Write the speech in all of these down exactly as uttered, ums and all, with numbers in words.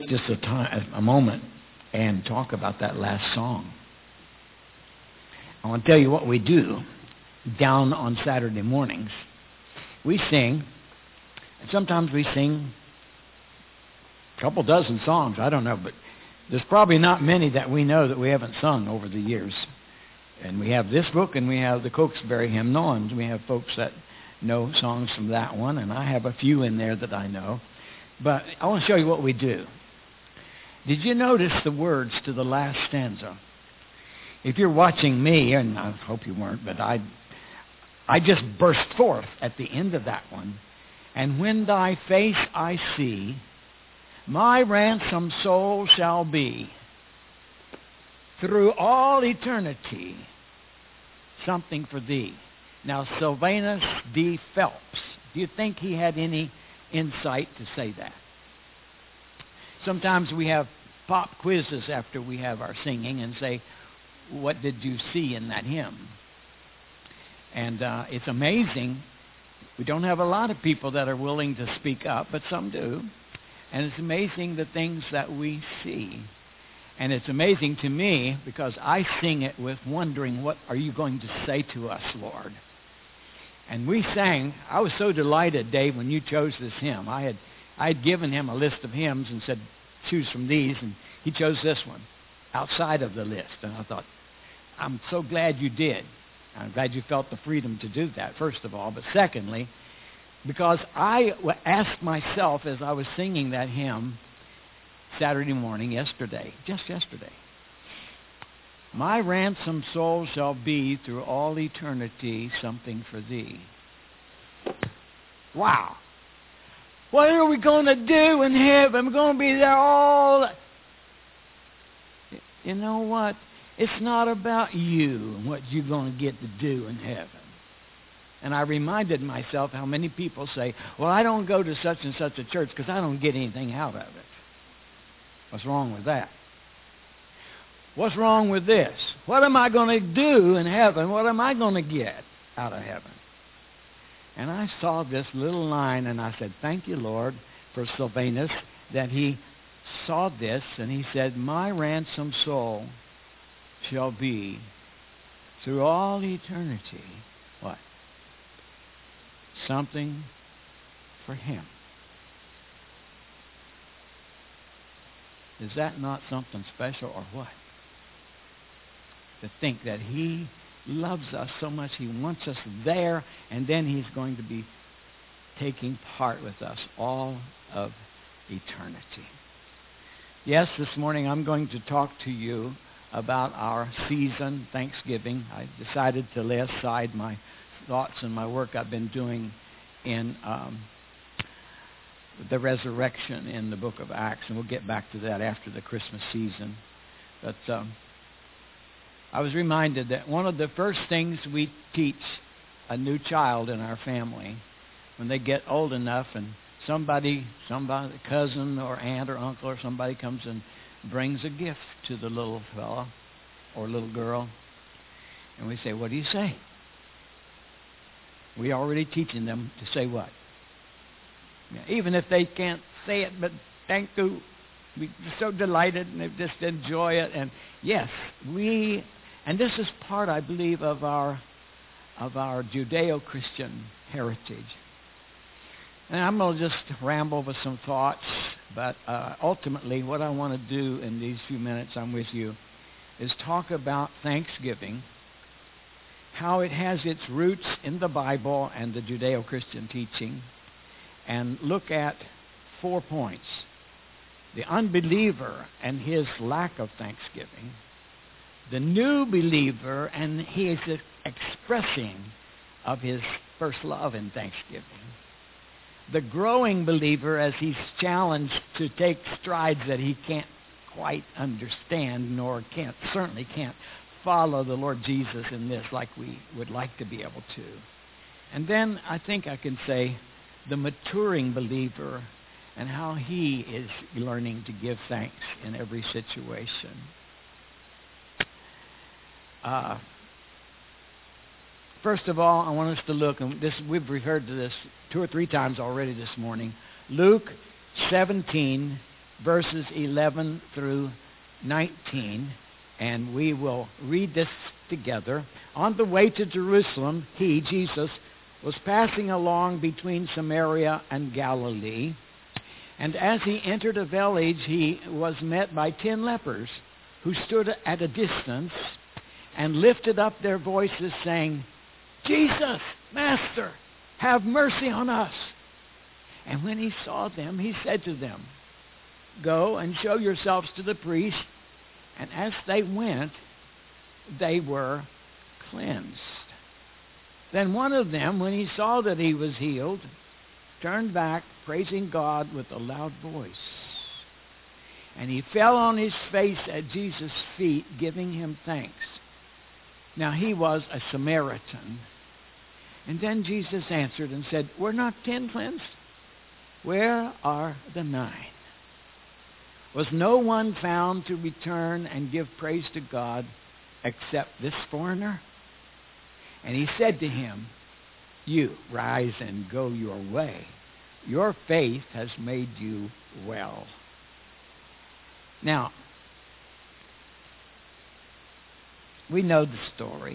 just a time, a moment, and talk about that last song. I want to tell you what we do down on Saturday mornings. We sing, and sometimes we sing a couple dozen songs. I don't know, but there's probably not many that we know that we haven't sung over the years. And we have this book, and we have the Cokesbury hymnal, and we have folks that know songs from that one, and I have a few in there that I know. But I want to show you what we do. Did you notice the words to the last stanza? If you're watching me, and I hope you weren't, but I, I just burst forth at the end of that one. And when thy face I see, my ransomed soul shall be through all eternity something for thee. Now, Sylvanus D. Phelps, do you think he had any insight to say that? Sometimes we have pop quizzes after we have our singing and say, what did you see in that hymn? And uh, it's amazing. We don't have a lot of people that are willing to speak up, but some do. And it's amazing the things that we see. And it's amazing to me because I sing it with wondering, what are you going to say to us, Lord? And we sang. I was so delighted, Dave, when you chose this hymn. I had I had given him a list of hymns and said, choose from these, and he chose this one outside of the list. And I thought, I'm so glad you did. I'm glad you felt the freedom to do that, first of all. But secondly, because I asked myself as I was singing that hymn Saturday morning, yesterday, just yesterday, my ransomed soul shall be through all eternity something for thee. Wow. What are we going to do in heaven? We're going to be there all... You know what? It's not about you and what you're going to get to do in heaven. And I reminded myself how many people say, well, I don't go to such and such a church because I don't get anything out of it. What's wrong with that? What's wrong with this? What am I going to do in heaven? What am I going to get out of heaven? And I saw this little line, and I said, thank you, Lord, for Sylvanus, that he saw this, and he said, my ransomed soul shall be through all eternity, what? Something for him. Is that not something special or what? To think that he loves us so much, he wants us there, and then he's going to be taking part with us all of eternity. Yes, this morning I'm going to talk to you about our season, Thanksgiving. I decided to lay aside my thoughts and my work I've been doing in um, the resurrection in the book of Acts, and we'll get back to that after the Christmas season. But um, I was reminded that one of the first things we teach a new child in our family when they get old enough and somebody, somebody, cousin or aunt or uncle or somebody comes and brings a gift to the little fella or little girl, and we say, what do you say? We're already teaching them to say what? Even if they can't say it, but thank you. We're so delighted, and they just enjoy it. And yes, we, and this is part, I believe, of our of our Judeo-Christian heritage. And I'm going to just ramble with some thoughts, but uh, ultimately what I want to do in these few minutes I'm with you is talk about Thanksgiving, how it has its roots in the Bible and the Judeo-Christian teaching, and look at four points. The unbeliever and his lack of thanksgiving, the new believer and his expressing of his first love in thanksgiving, the growing believer as he's challenged to take strides that he can't quite understand, nor can't certainly can't follow the Lord Jesus in this like we would like to be able to. And then I think I can say the maturing believer and how he is learning to give thanks in every situation. Uh, first of all, I want us to look, and this we've referred to this two or three times already this morning, Luke seventeen, verses eleven through nineteen, and we will read this together. On the way to Jerusalem, he, Jesus, was passing along between Samaria and Galilee. And as he entered a village, he was met by ten lepers who stood at a distance and lifted up their voices, saying, Jesus, Master, have mercy on us. And when he saw them, he said to them, Go and show yourselves to the priest. And as they went, they were cleansed. Then one of them, when he saw that he was healed, turned back, praising God with a loud voice. And he fell on his face at Jesus' feet, giving him thanks. Now he was a Samaritan. And then Jesus answered and said, Were not ten cleansed? Where are the nine? Was no one found to return and give praise to God except this foreigner? And he said to him, You rise and go your way. Your faith has made you well. Now, we know the story.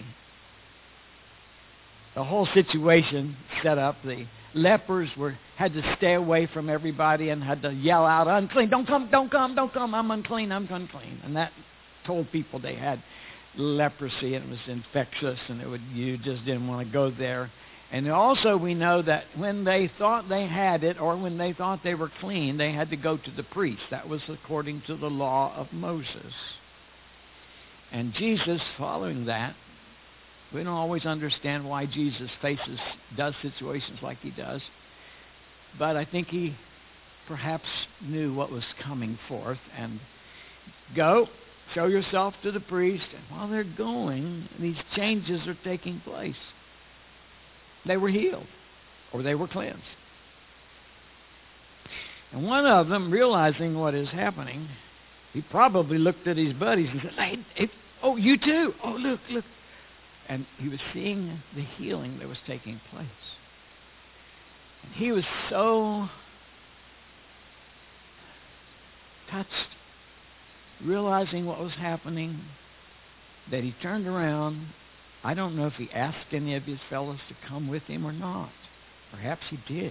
The whole situation set up. The lepers were had to stay away from everybody and had to yell out, unclean, don't come, don't come, don't come, I'm unclean, I'm unclean. And that told people they had leprosy and it was infectious and it would you just didn't want to go there. And also we know that when they thought they had it or when they thought they were clean, they had to go to the priest. That was according to the law of Moses. And Jesus, following that, we don't always understand why Jesus faces, does situations like he does. But I think he perhaps knew what was coming forth. And go, show yourself to the priest. And while they're going, these changes are taking place. They were healed, or they were cleansed. And one of them, realizing what is happening, he probably looked at his buddies and said, hey, hey, oh, you too. Oh, look, look. And he was seeing the healing that was taking place. And he was so touched, realizing what was happening, that he turned around. I don't know if he asked any of his fellows to come with him or not. Perhaps he did.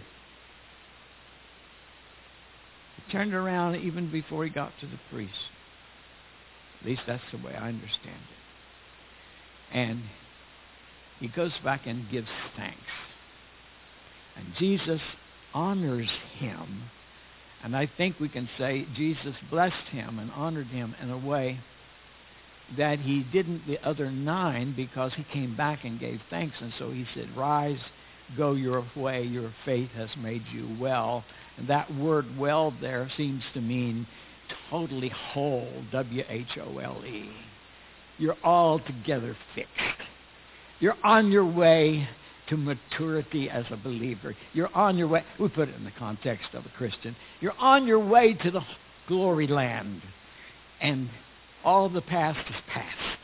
He turned around even before he got to the priest. At least that's the way I understand it. And he goes back and gives thanks. And Jesus honors him. And I think we can say Jesus blessed him and honored him in a way that he didn't the other nine, because he came back and gave thanks. And so he said, rise, go your way, your faith has made you well. And that word well there seems to mean totally whole, W H O L E. You're altogether fixed. You're on your way to maturity as a believer. You're on your way. We put it in the context of a Christian. You're on your way to the glory land. And all the past is past.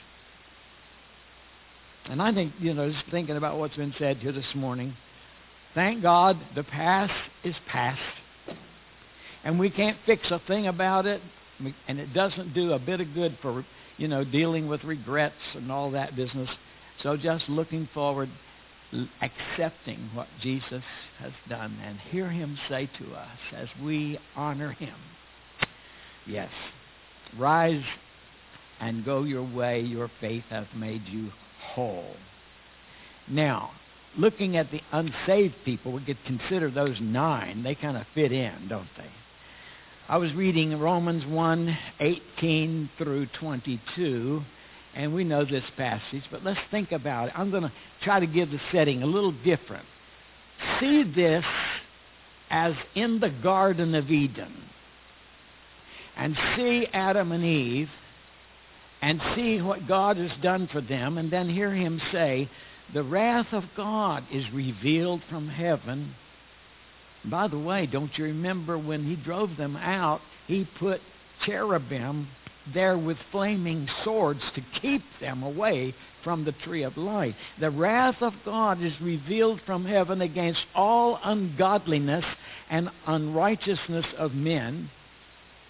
And I think, you know, just thinking about what's been said here this morning, thank God the past is past. And we can't fix a thing about it. And it doesn't do a bit of good for, you know, dealing with regrets and all that business. So just looking forward, accepting what Jesus has done, and hear him say to us as we honor him, yes, rise and go your way, your faith hath made you whole. Now, looking at the unsaved people, we could consider those nine. They kind of fit in, don't they? I was reading Romans one, eighteen through twenty-two, and we know this passage, but let's think about it. I'm going to try to give the setting a little different. See this as in the Garden of Eden, and see Adam and Eve, and see what God has done for them, and then hear him say, the wrath of God is revealed from heaven. By the way, don't you remember when he drove them out, he put cherubim there with flaming swords to keep them away from the tree of life. The wrath of God is revealed from heaven against all ungodliness and unrighteousness of men,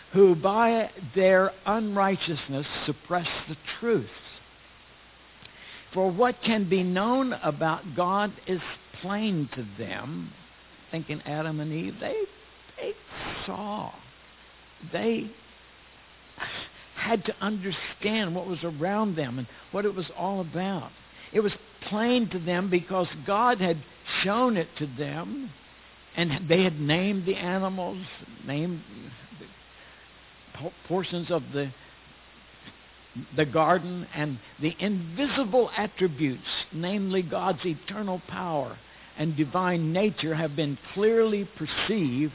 who by their unrighteousness suppress the truth. For what can be known about God is plain to them. Thinking Adam and Eve, they, they saw. They had to understand what was around them and what it was all about. It was plain to them because God had shown it to them, and they had named the animals, named the portions of the the garden, and the invisible attributes, namely God's eternal power and divine nature, have been clearly perceived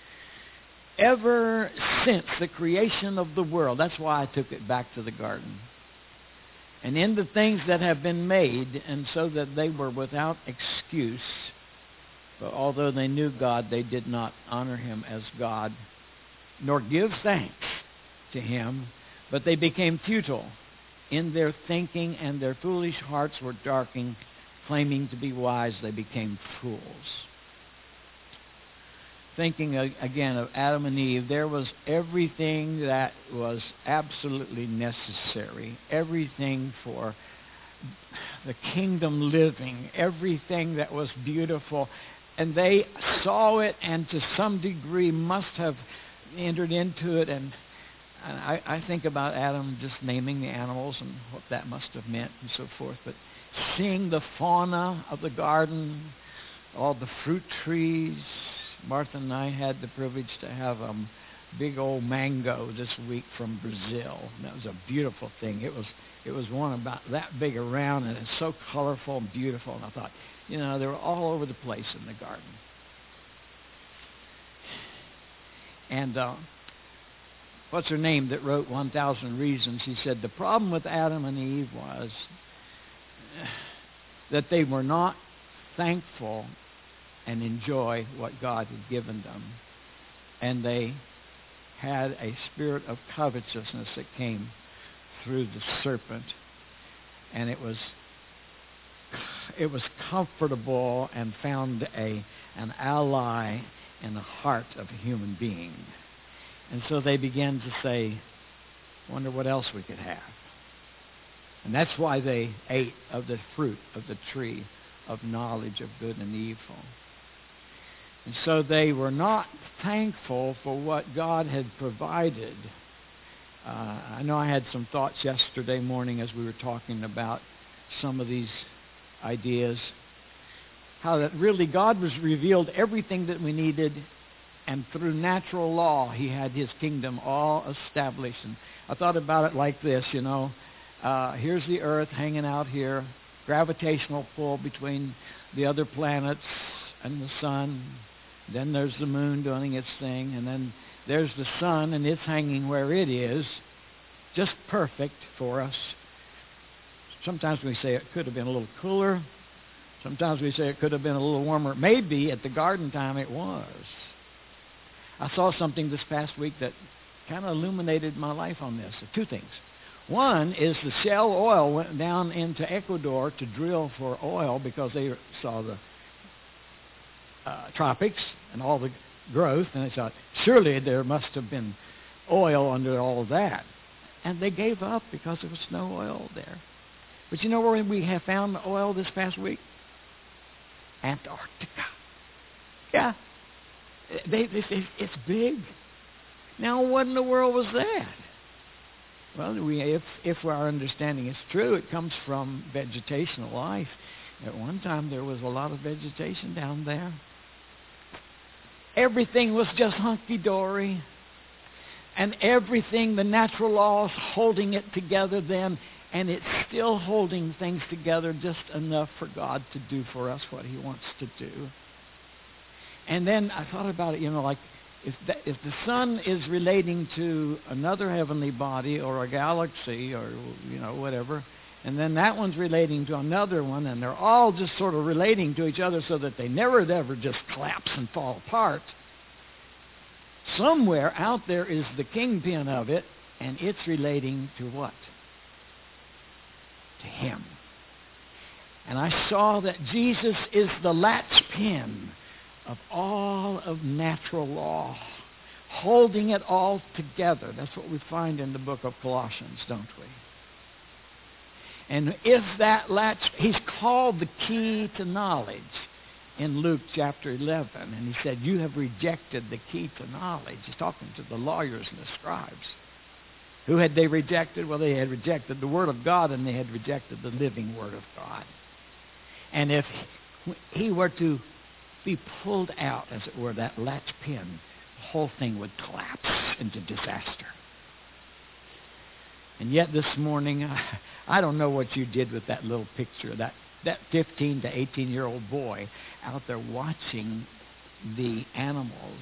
ever since the creation of the world. That's why I took it back to the garden. And in the things that have been made, and so that they were without excuse. But although they knew God, they did not honor him as God, nor give thanks to him, but they became futile in their thinking, and their foolish hearts were darkened. Claiming to be wise, they became fools. Thinking again of Adam and Eve, there was everything that was absolutely necessary, everything for the kingdom living, everything that was beautiful. And they saw it, and to some degree must have entered into it. And I, I think about Adam just naming the animals and what that must have meant and so forth. But seeing the fauna of the garden, all the fruit trees. Martha and I had the privilege to have a big old mango this week from Brazil. And that was a beautiful thing. It was it was one about that big around, and it's so colorful and beautiful. And I thought, you know, they were all over the place in the garden. And uh, what's her name that wrote one thousand Reasons? He said the problem with Adam and Eve was that they were not thankful and enjoy what God had given them. And they had a spirit of covetousness that came through the serpent. And it was it was comfortable and found a an ally in the heart of a human being. And so they began to say, wonder what else we could have. And that's why they ate of the fruit of the tree of knowledge of good and evil. And so they were not thankful for what God had provided. Uh, I know I had some thoughts yesterday morning as we were talking about some of these ideas. How that really God was revealed everything that we needed, and through natural law he had his kingdom all established. And I thought about it like this, you know. Uh, here's the earth hanging out here, gravitational pull between the other planets and the sun. Then there's the moon doing its thing, and then there's the sun, and it's hanging where it is, just perfect for us. Sometimes we say it could have been a little cooler. Sometimes we say it could have been a little warmer. Maybe at the garden time it was. I saw something this past week that kind of illuminated my life on this. Two things. One is the Shell Oil went down into Ecuador to drill for oil because they saw the uh, tropics and all the growth, and they thought, surely there must have been oil under all of that. And they gave up because there was no oil there. But you know where we have found the oil this past week? Antarctica. Yeah. They, they, they, it's big. Now, what in the world was that? Well, we, if, if our understanding is true, it comes from vegetational life. At one time, there was a lot of vegetation down there. Everything was just hunky-dory. And everything, the natural laws holding it together then, and it's still holding things together just enough for God to do for us what he wants to do. And then I thought about it, you know, like if the, if the sun is relating to another heavenly body or a galaxy or, you know, whatever, and then that one's relating to another one, and they're all just sort of relating to each other so that they never ever just collapse and fall apart. Somewhere out there is the kingpin of it, and it's relating to what? To him. And I saw that Jesus is the latch pin of all of natural law, holding it all together. That's what we find in the book of Colossians, don't we? And is that latch, he's called the key to knowledge in Luke chapter eleven. And he said, you have rejected the key to knowledge. He's talking to the lawyers and the scribes. Who had they rejected? Well, they had rejected the Word of God, and they had rejected the living Word of God. And if he were to be pulled out, as it were, that latch pin, the whole thing would collapse into disaster. And yet this morning, I, I don't know what you did with that little picture, that, that fifteen to eighteen-year-old boy out there watching the animals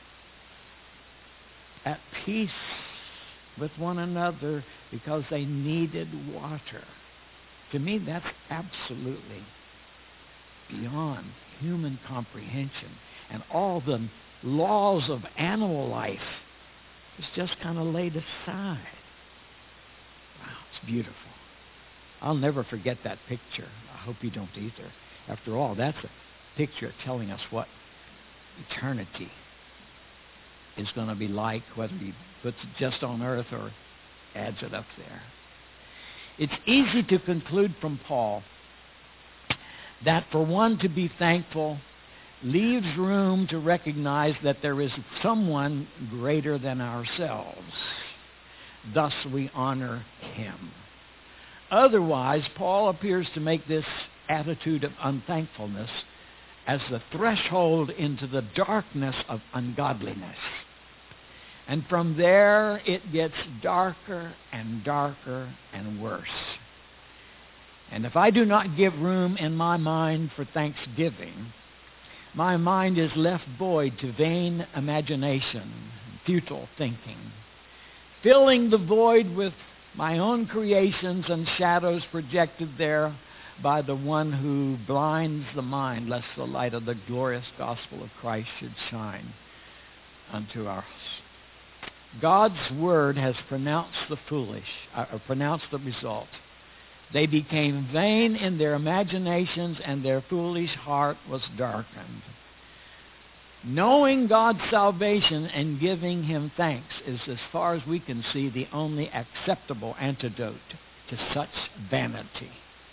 at peace with one another because they needed water. To me, that's absolutely beyond human comprehension. And all the laws of animal life is just kind of laid aside. Wow, it's beautiful. I'll never forget that picture. I hope you don't either. After all, that's a picture telling us what eternity is going to be like, whether he puts it just on earth or adds it up there. It's easy to conclude from Paul that for one to be thankful leaves room to recognize that there is someone greater than ourselves. Thus we honor him. Otherwise, Paul appears to make this attitude of unthankfulness as the threshold into the darkness of ungodliness. And from there, it gets darker and darker and worse. And if I do not give room in my mind for thanksgiving, my mind is left void to vain imagination, futile thinking, filling the void with my own creations and shadows projected there by the one who blinds the mind, lest the light of the glorious gospel of Christ should shine unto us. God's word has pronounced the foolish, uh, or pronounced the result. They became vain in their imaginations, and their foolish heart was darkened. Knowing God's salvation and giving him thanks is, as far as we can see, the only acceptable antidote to such vanity.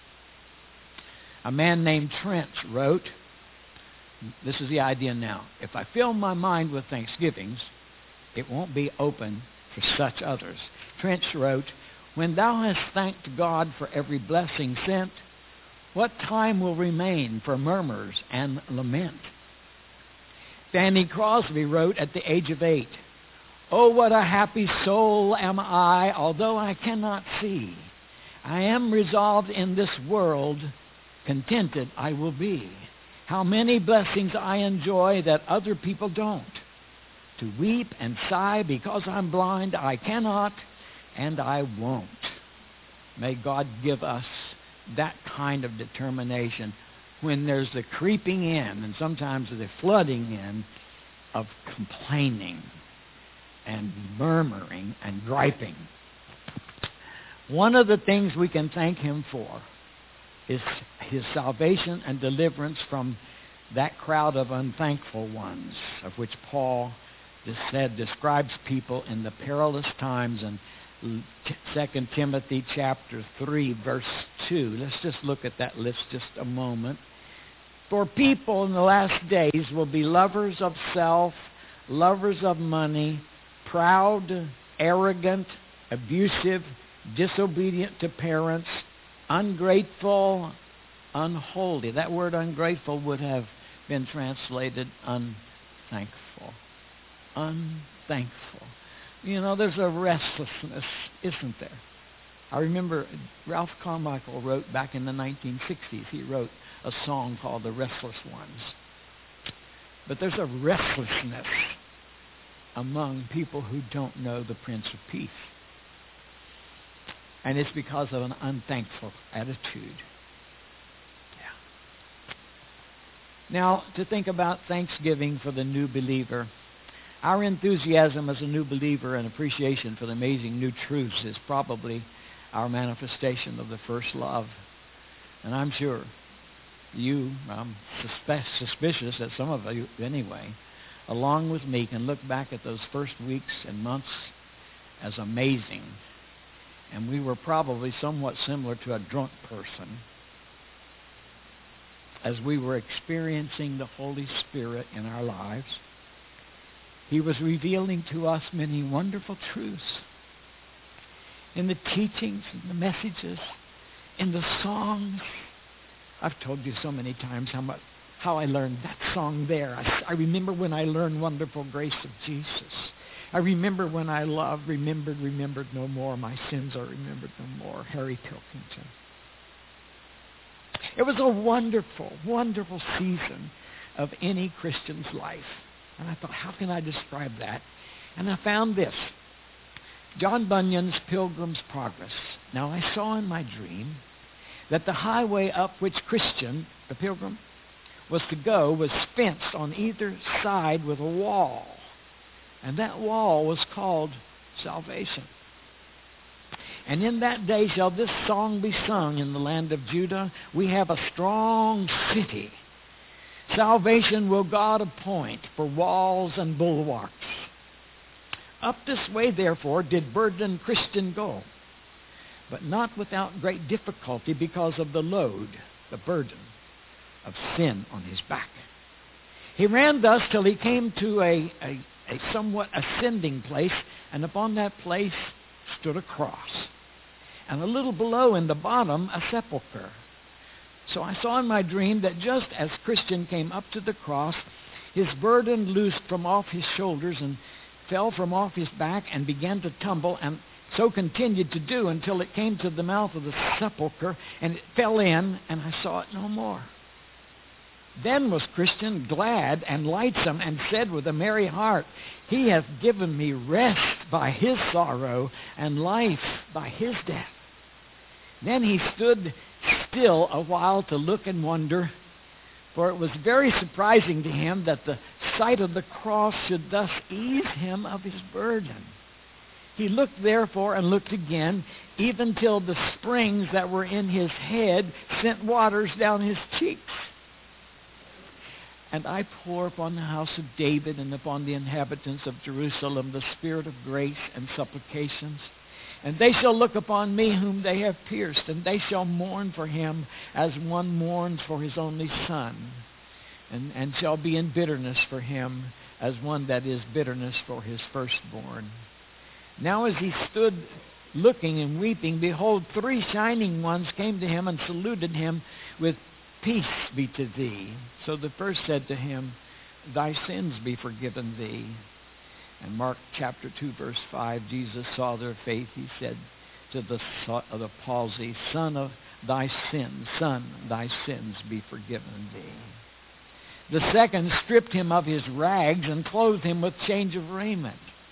A man named Trent wrote, this is the idea now, if I fill my mind with thanksgivings, it won't be open for such others. Trent wrote, when thou hast thanked God for every blessing sent, what time will remain for murmurs and lament? Fanny Crosby wrote at the age of eight, oh, what a happy soul am I, although I cannot see. I am resolved in this world, contented I will be. How many blessings I enjoy that other people don't. To weep and sigh because I'm blind, I cannot and I won't. May God give us that kind of determination when there's the creeping in and sometimes the flooding in of complaining and murmuring and griping. One of the things we can thank him for is his salvation and deliverance from that crowd of unthankful ones, of which Paul said describes people in the perilous times in Second Timothy chapter three, verse two. Let's just look at that list just a moment. For people in the last days will be lovers of self, lovers of money, proud, arrogant, abusive, disobedient to parents, ungrateful, unholy. That word ungrateful would have been translated unthankful. Unthankful. You know, there's a restlessness, isn't there? I remember Ralph Carmichael wrote back in the nineteen sixties, he wrote a song called The Restless Ones. But there's a restlessness among people who don't know the Prince of Peace. And it's because of an unthankful attitude. Yeah. Now, to think about Thanksgiving for the new believer, our enthusiasm as a new believer and appreciation for the amazing new truths is probably our manifestation of the first love. And I'm sure you, I'm suspe- suspicious that some of you anyway, along with me, can look back at those first weeks and months as amazing. And we were probably somewhat similar to a drunk person as we were experiencing the Holy Spirit in our lives. He was revealing to us many wonderful truths in the teachings, in the messages, in the songs. I've told you so many times how much how I learned that song there. I, I remember when I learned Wonderful Grace of Jesus. I remember when I loved, remembered, remembered no more. My sins are remembered no more. Harry Pilkington. It was a wonderful, wonderful season of any Christian's life. And I thought, how can I describe that? And I found this. John Bunyan's Pilgrim's Progress. Now I saw in my dream that the highway up which Christian, the pilgrim, was to go was fenced on either side with a wall. And that wall was called salvation. And in that day shall this song be sung in the land of Judah. We have a strong city. Salvation will God appoint for walls and bulwarks. Up this way, therefore, did burdened Christian go, but not without great difficulty because of the load, the burden of sin on his back. He ran thus till he came to a, a, a somewhat ascending place, and upon that place stood a cross, and a little below in the bottom a sepulchre. So I saw in my dream that just as Christian came up to the cross, his burden loosed from off his shoulders and fell from off his back and began to tumble, and so continued to do until it came to the mouth of the sepulchre, and it fell in, and I saw it no more. Then was Christian glad and lightsome, and said with a merry heart, He hath given me rest by his sorrow, and life by his death. Then he stood still a while to look and wonder, for it was very surprising to him that the sight of the cross should thus ease him of his burden. He looked therefore and looked again, even till the springs that were in his head sent waters down his cheeks. And I pour upon the house of David and upon the inhabitants of Jerusalem the spirit of grace and supplications. And they shall look upon me whom they have pierced, and they shall mourn for him as one mourns for his only son, and, and shall be in bitterness for him as one that is bitterness for his firstborn. Now as he stood looking and weeping, behold, three shining ones came to him and saluted him with, Peace be to thee. So the first said to him, Thy sins be forgiven thee. And Mark chapter two, verse five, Jesus saw their faith. He said to the, the palsy, Son of thy sins, son, thy sins be forgiven thee. The second stripped him of his rags and clothed him with change of raiment.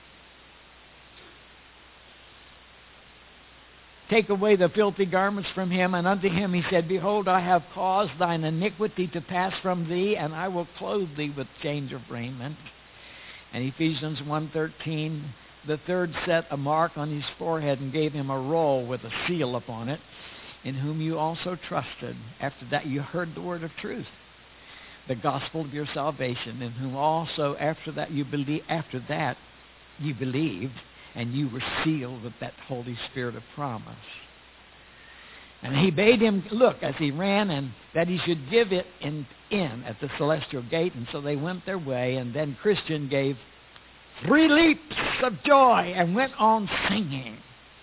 Take away the filthy garments from him, and unto him he said, Behold, I have caused thine iniquity to pass from thee, and I will clothe thee with change of raiment. And Ephesians one thirteen, the third set a mark on his forehead and gave him a roll with a seal upon it, in whom you also trusted. After that you heard the word of truth, the gospel of your salvation, in whom also after that you believe, after that you believed, and you were sealed with that Holy Spirit of promise. And he bade him look as he ran, and that he should give it in, in at the celestial gate. And so they went their way, and then Christian gave three leaps of joy and went on singing.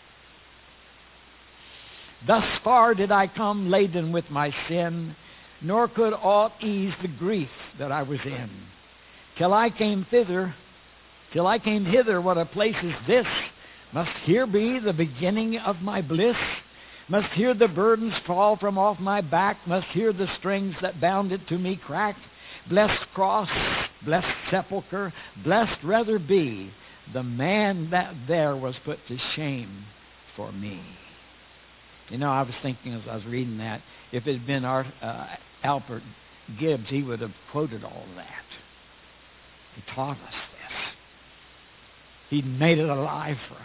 Thus far did I come laden with my sin, nor could aught ease the grief that I was in. Till I came thither, till I came hither, what a place is this? Must here be the beginning of my bliss? Must here the burdens fall from off my back? Must here the strings that bound it to me crack? Blessed cross, blessed sepulchre, blessed rather be the man that there was put to shame for me. You know, I was thinking as I was reading that, if it had been our, uh, Albert Gibbs, he would have quoted all of that. He taught us this. He made it alive for us.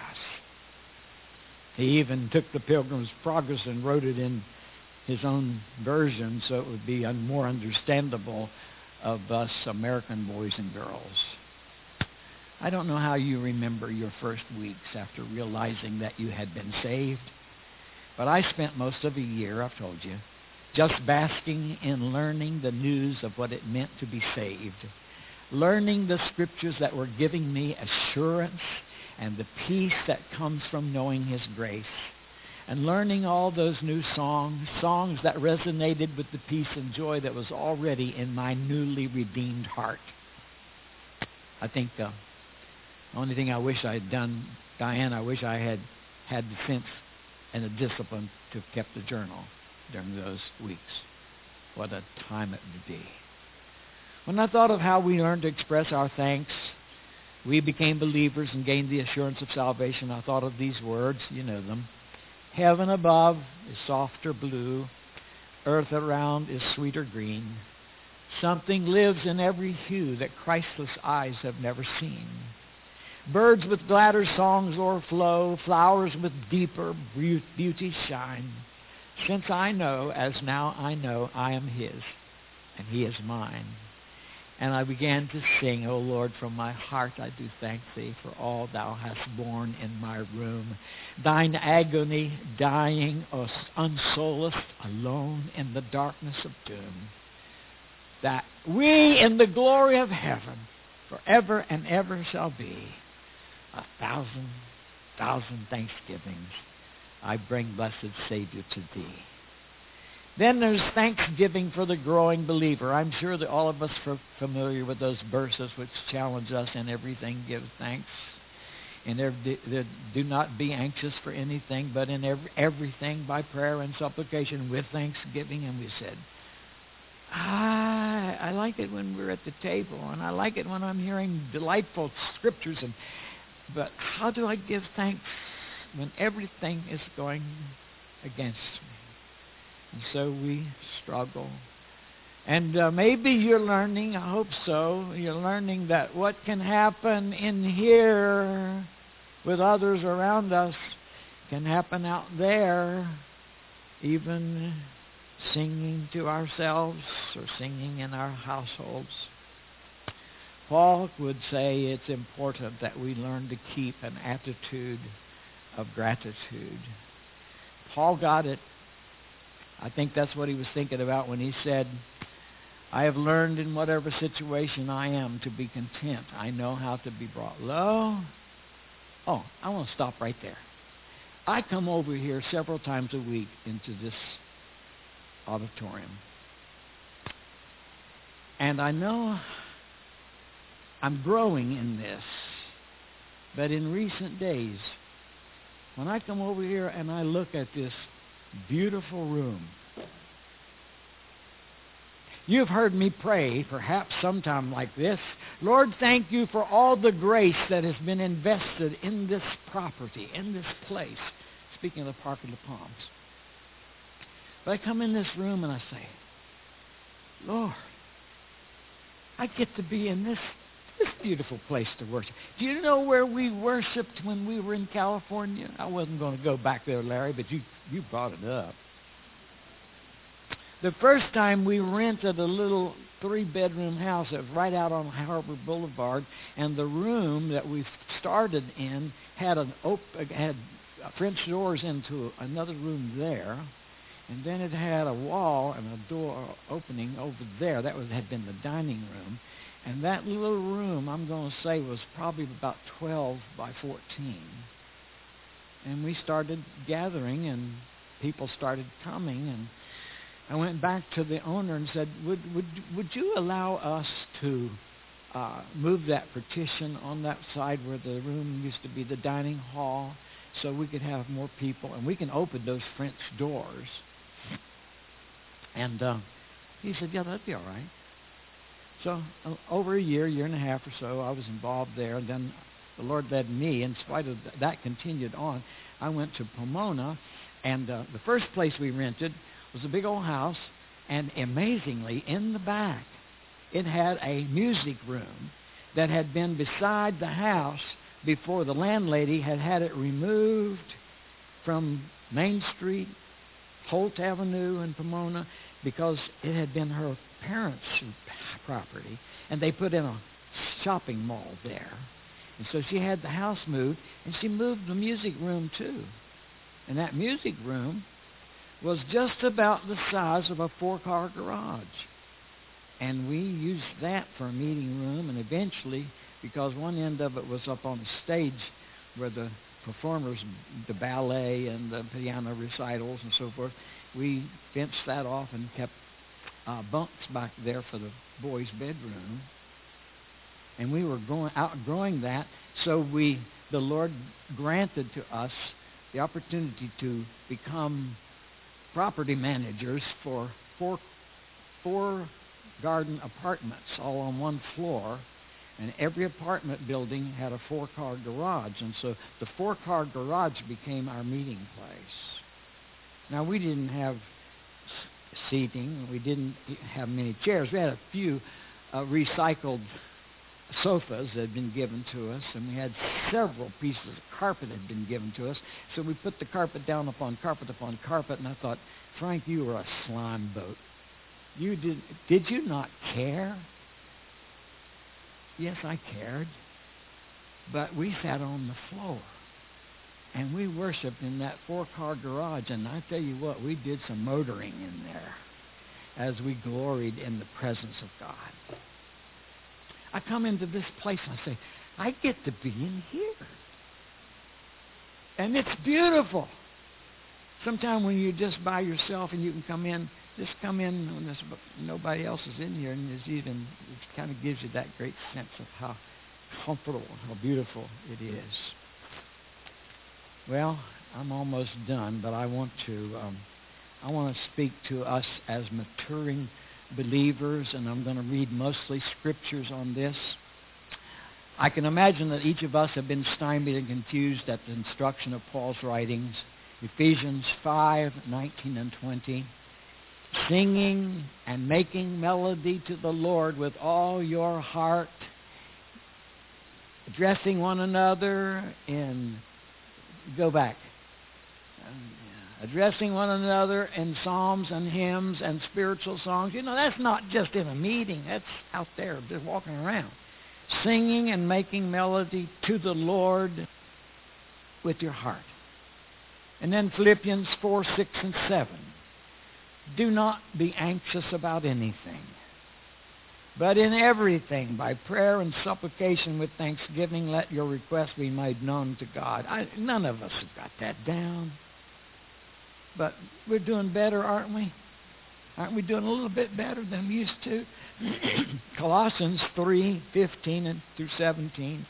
He even took the Pilgrim's Progress and wrote it in his own version so it would be more understandable of us American boys and girls. I don't know how you remember your first weeks after realizing that you had been saved, but I spent most of a year, I've told you, just basking in learning the news of what it meant to be saved, learning the scriptures that were giving me assurance and the peace that comes from knowing his grace, and learning all those new songs, songs that resonated with the peace and joy that was already in my newly redeemed heart. I think uh, the only thing I wish I had done, Diane, I wish I had had the sense and the discipline to have kept the journal during those weeks. What a time it would be. When I thought of how we learned to express our thanks, we became believers and gained the assurance of salvation, I thought of these words, you know them. Heaven above is softer blue, earth around is sweeter green. Something lives in every hue that Christless eyes have never seen. Birds with gladder songs o'erflow, flowers with deeper beauty shine. Since I know, as now I know, I am his, and he is mine. And I began to sing, O Lord, from my heart I do thank thee for all thou hast borne in my room. Thine agony, dying, unsolaced, alone in the darkness of doom. That we in the glory of heaven forever and ever shall be. A thousand, thousand thanksgivings I bring, blessed Savior, to thee. Then there's thanksgiving for the growing believer. I'm sure that all of us are familiar with those verses which challenge us in everything give thanks. And there, there, do not be anxious for anything, but in every, everything by prayer and supplication with thanksgiving. And we said, I, I like it when we're at the table, and I like it when I'm hearing delightful scriptures. And but how do I give thanks when everything is going against me? And so we struggle. And uh, maybe you're learning, I hope so, you're learning that what can happen in here with others around us can happen out there, even singing to ourselves or singing in our households. Paul would say it's important that we learn to keep an attitude of gratitude. Paul got it. I think that's what he was thinking about when he said, I have learned in whatever situation I am to be content. I know how to be brought low. Oh, I want to stop right there. I come over here several times a week into this auditorium. And I know I'm growing in this. But in recent days, when I come over here and I look at this beautiful room, you've heard me pray, perhaps sometime like this, Lord, thank you for all the grace that has been invested in this property, in this place. Speaking of the Park of the Palms. But I come in this room and I say, Lord, I get to be in this, this beautiful place to worship. Do you know where we worshiped when we were in California? I wasn't going to go back there, Larry, but you, you brought it up. The first time we rented a little three-bedroom house that was right out on Harbor Boulevard, and the room that we started in had an op- had French doors into another room there, and then it had a wall and a door opening over there. That was had been the dining room, and that little room, I'm going to say, was probably about twelve by fourteen. And we started gathering, and people started coming, and I went back to the owner and said, would would would you allow us to uh, move that partition on that side where the room used to be the dining hall so we could have more people, and we can open those French doors? And uh, he said, yeah, that'd be all right. So uh, over a year, year and a half or so, I was involved there, and then the Lord led me. In spite of th- that continued on, I went to Pomona, and uh, the first place we rented was a big old house, and amazingly, in the back, it had a music room that had been beside the house before the landlady had had it removed from Main Street, Holt Avenue in Pomona, because it had been her parents' property, and they put in a shopping mall there. And so she had the house moved, and she moved the music room too. And that music room was just about the size of a four-car garage. And we used that for a meeting room, and eventually, because one end of it was up on the stage where the performers, the ballet and the piano recitals and so forth, we fenced that off and kept uh, bunks back there for the boys' bedroom. And we were going outgrowing that, so we, the Lord granted to us the opportunity to become property managers for four, four garden apartments all on one floor, and every apartment building had a four-car garage, and so the four-car garage became our meeting place. Now, we didn't have seating. We didn't have many chairs. We had a few uh, recycled sofas that had been given to us, and we had several pieces of carpet that had been given to us. So we put the carpet down upon carpet upon carpet, and I thought, Frank, you were a slime boat. You did, did you not care? Yes, I cared. But we sat on the floor, and we worshiped in that four-car garage, and I tell you what, we did some motoring in there as we gloried in the presence of God. I come into this place and I say, I get to be in here. And it's beautiful. Sometimes when you're just by yourself and you can come in, just come in when there's nobody else is in here, and there's even, it kind of gives you that great sense of how comfortable, how beautiful it is. Well, I'm almost done, but I want to, um, I want to speak to us as maturing believers, and I'm going to read mostly scriptures on this. I can imagine that each of us have been stymied and confused at the instruction of Paul's writings. Ephesians five, nineteen and twenty. Singing and making melody to the Lord with all your heart, addressing one another in, go back, addressing one another in psalms and hymns and spiritual songs. You know, that's not just in a meeting. That's out there, just walking around. Singing and making melody to the Lord with your heart. And then Philippians four, six, and seven. Do not be anxious about anything, but in everything, by prayer and supplication with thanksgiving, let your requests be made known to God. I, none of us have got that down. But we're doing better, aren't we? Aren't we doing a little bit better than we used to? Colossians three, fifteen and through seventeen.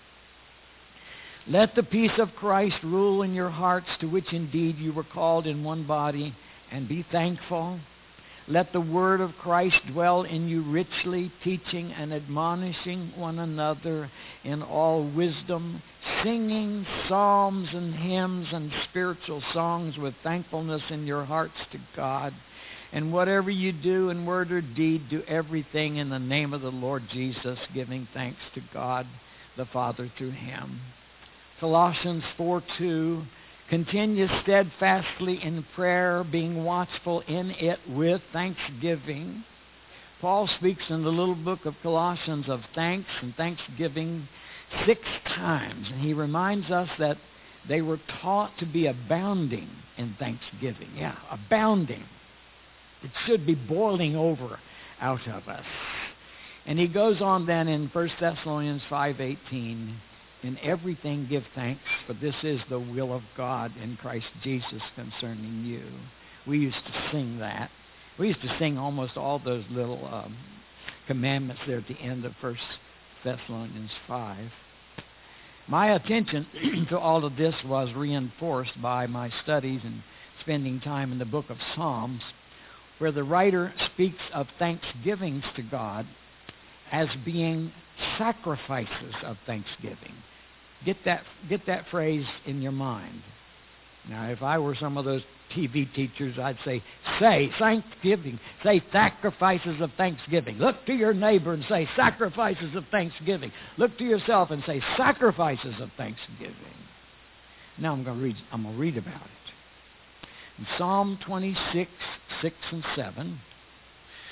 Let the peace of Christ rule in your hearts, to which indeed you were called in one body, and be thankful. Let the word of Christ dwell in you richly, teaching and admonishing one another in all wisdom, singing psalms and hymns and spiritual songs with thankfulness in your hearts to God. And whatever you do in word or deed, do everything in the name of the Lord Jesus, giving thanks to God the Father through him. Colossians four, two. Continue steadfastly in prayer, being watchful in it with thanksgiving. Paul speaks in the little book of Colossians of thanks and thanksgiving six times. And he reminds us that they were taught to be abounding in thanksgiving. Yeah, abounding. It should be boiling over out of us. And he goes on then in First Thessalonians five eighteen. In everything give thanks, for this is the will of God in Christ Jesus concerning you. We used to sing that. We used to sing almost all those little um, commandments there at the end of First Thessalonians five. My attention to all of this was reinforced by my studies and spending time in the book of Psalms, where the writer speaks of thanksgivings to God as being sacrifices of thanksgiving. Get that, get that phrase in your mind. Now, if I were some of those T V teachers, I'd say, say thanksgiving, say sacrifices of thanksgiving. Look to your neighbor and say sacrifices of thanksgiving. Look to yourself and say sacrifices of thanksgiving. Now I'm going to read, I'm going to read about it. In Psalm twenty-six, six and seven,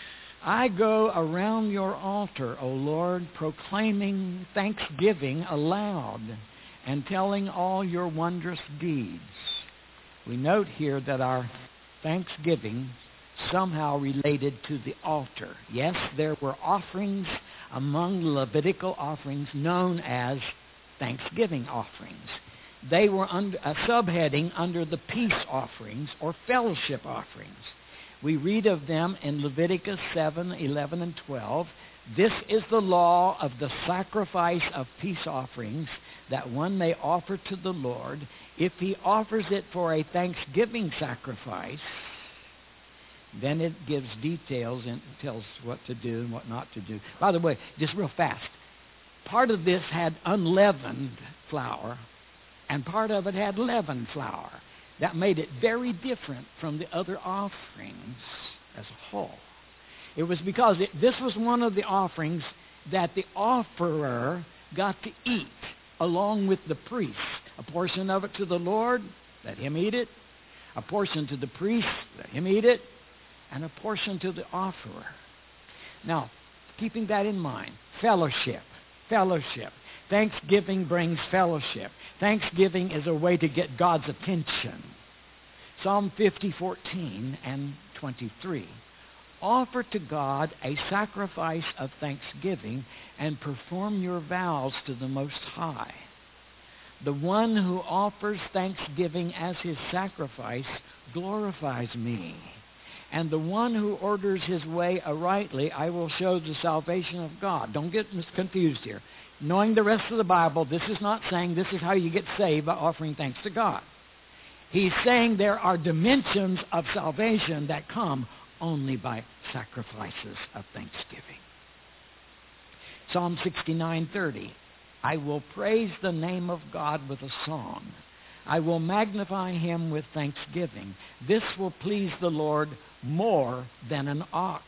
I go around your altar, O Lord, proclaiming thanksgiving aloud and telling all your wondrous deeds. We note here that our thanksgiving somehow related to the altar. Yes, there were offerings among the Levitical offerings known as thanksgiving offerings. They were under a subheading under the peace offerings or fellowship offerings. We read of them in Leviticus seven, eleven, and twelve. This is the law of the sacrifice of peace offerings that one may offer to the Lord. If he offers it for a thanksgiving sacrifice, then it gives details and tells what to do and what not to do. By the way, just real fast, part of this had unleavened flour, and part of it had leavened flour. That made it very different from the other offerings as a whole. It was because it, this was one of the offerings that the offerer got to eat along with the priest. A portion of it to the Lord, let him eat it. A portion to the priest, let him eat it. And a portion to the offerer. Now, keeping that in mind, fellowship, fellowship. Thanksgiving brings fellowship. Thanksgiving is a way to get God's attention. Psalm fifty, fourteen and twenty-three. Offer to God a sacrifice of thanksgiving and perform your vows to the Most High. The one who offers thanksgiving as his sacrifice glorifies me. And the one who orders his way arightly, I will show the salvation of God. Don't get confused here. Knowing the rest of the Bible, this is not saying this is how you get saved by offering thanks to God. He's saying there are dimensions of salvation that come only by sacrifices of thanksgiving. Psalm sixty-nine, thirty. I will praise the name of God with a song. I will magnify him with thanksgiving. This will please the Lord more than an ox.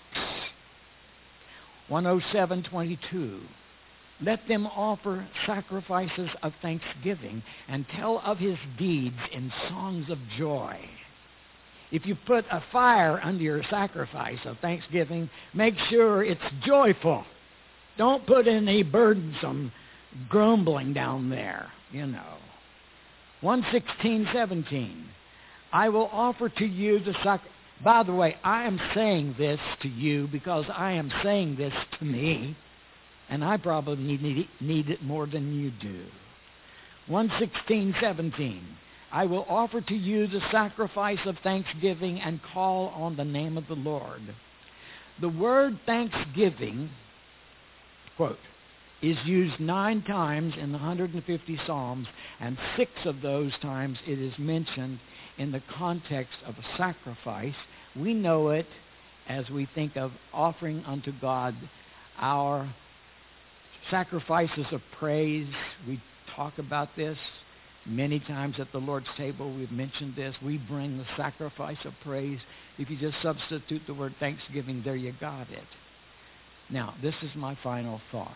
one oh seven, twenty-two. Let them offer sacrifices of thanksgiving and tell of his deeds in songs of joy. If you put a fire under your sacrifice of thanksgiving, make sure it's joyful. Don't put any burdensome grumbling down there, you know. one sixteen, seventeen. I will offer to you the sacrifice. By the way, I am saying this to you because I am saying this to me, and I probably need, need it more than you do. one sixteen, seventeen. I will offer to you the sacrifice of thanksgiving and call on the name of the Lord. The word thanksgiving, quote, is used nine times in the one hundred fifty Psalms, and six of those times it is mentioned in the context of a sacrifice. We know it as we think of offering unto God our sacrifices of praise. We talk about this many times at the Lord's table. We've mentioned this. We bring the sacrifice of praise. If you just substitute the word thanksgiving, there you got it. Now, this is my final thought.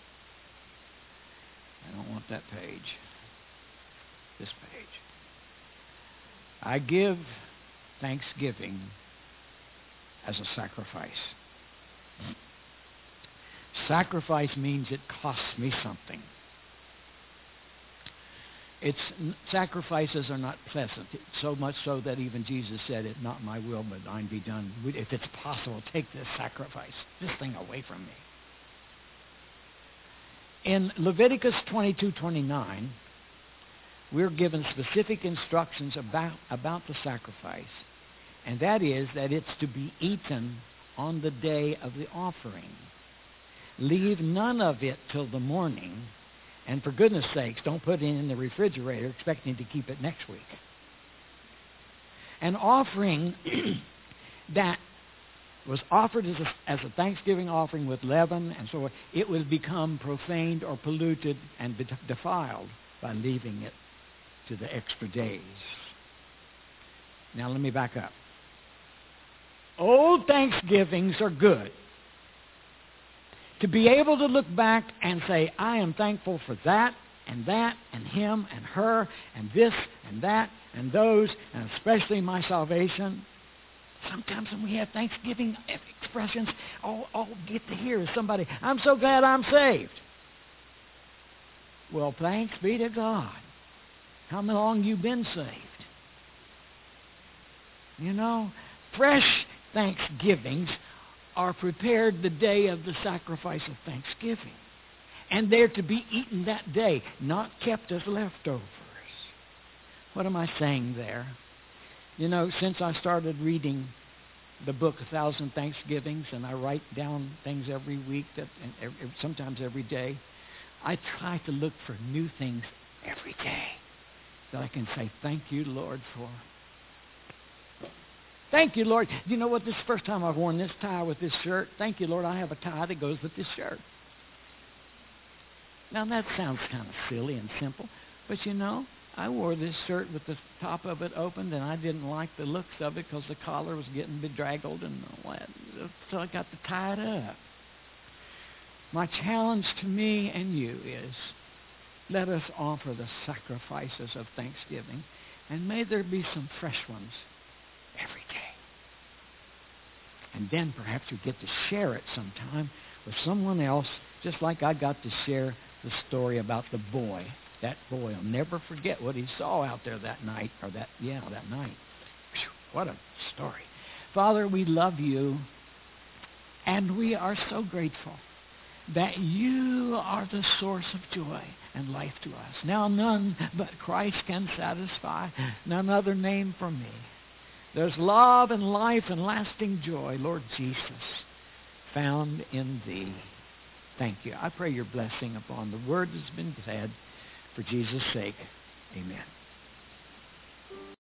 I don't want that page. This page. I give thanksgiving as a sacrifice. Sacrifice means it costs me something. It's, sacrifices are not pleasant, so much so that even Jesus said it, not my will, but thine be done. If it's possible, take this sacrifice, this thing away from me. In Leviticus twenty-two, twenty-nine, we're given specific instructions about, about the sacrifice, and that is that it's to be eaten on the day of the offering. Leave none of it till the morning, and for goodness sakes, don't put it in the refrigerator expecting to keep it next week. An offering that was offered as a, as a Thanksgiving offering with leaven and so on, it would become profaned or polluted and be defiled by leaving it to the extra days. Now let me back up. Old Thanksgivings are good. To be able to look back and say, I am thankful for that and that and him and her and this and that and those and especially my salvation. Sometimes when we have Thanksgiving expressions, all, all we get to hear is somebody, I'm so glad I'm saved. Well, thanks be to God. How long you been saved? You know, fresh Thanksgivings are prepared the day of the sacrifice of Thanksgiving. And they're to be eaten that day, not kept as leftovers. What am I saying there? You know, since I started reading the book A Thousand Thanksgivings, and I write down things every week, that, and every, sometimes every day, I try to look for new things every day that I can say, thank you, Lord, for. Thank you, Lord. You know what? This is the first time I've worn this tie with this shirt. Thank you, Lord. I have a tie that goes with this shirt. Now, that sounds kind of silly and simple, but you know, I wore this shirt with the top of it opened, and I didn't like the looks of it because the collar was getting bedraggled and all that. So I got to tie it up. My challenge to me and you is, let us offer the sacrifices of Thanksgiving, and may there be some fresh ones every day. And then perhaps we get to share it sometime with someone else, just like I got to share the story about the boy. That boy will never forget what he saw out there that night, or that, yeah, that night. Whew, what a story. Father, we love you, and we are so grateful that you are the source of joy and life to us. Now none but Christ can satisfy, none other name for me. There's love and life and lasting joy, Lord Jesus, found in thee. Thank you. I pray your blessing upon the word that's been said. For Jesus' sake, amen.